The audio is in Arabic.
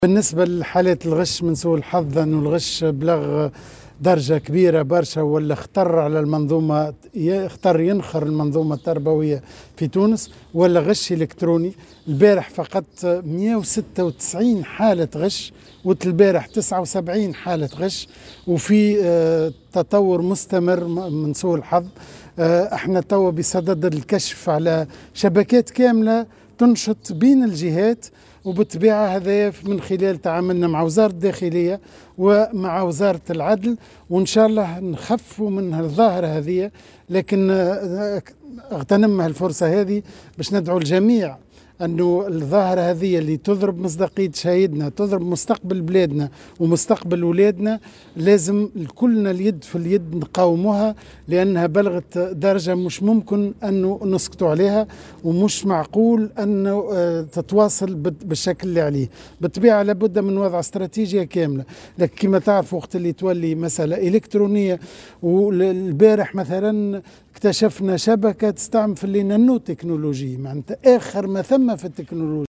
بالنسبة لحالة الغش من سوء الحظ أنه الغش بلغ درجة كبيرة برشا ولا خطر على المنظومة، يختار ينخر المنظومة التربوية في تونس، ولا غش إلكتروني. البارح فقط 196 حالة غش، والبارح 79 حالة غش، وفي تطور مستمر من سوء الحظ. احنا توا بصدد الكشف على شبكات كاملة تنشط بين الجهات، وبالطبيعة هذا من خلال تعاملنا مع وزارة الداخلية ومع وزارة العدل، وإن شاء الله نخفوا من الظاهرة هذه. لكن اغتنم الفرصة هذه باش ندعو الجميع أنه الظاهرة هذه اللي تضرب مصداقية شهيدنا، تضرب مستقبل بلادنا ومستقبل أولادنا، لازم كلنا اليد في اليد نقاومها، لأنها بلغت درجة مش ممكن أنه نسكتوا عليها، ومش معقول أنه تتواصل بالشكل اللي عليه. بالطبيعة لابد من وضع استراتيجية كاملة، لكن كما تعرف وقت اللي تولي مسألة إلكترونية، والبارح مثلا اكتشفنا شبكة تستعمل في النانو تكنولوجي، معناتها آخر ما ثم في التكنولوجيا.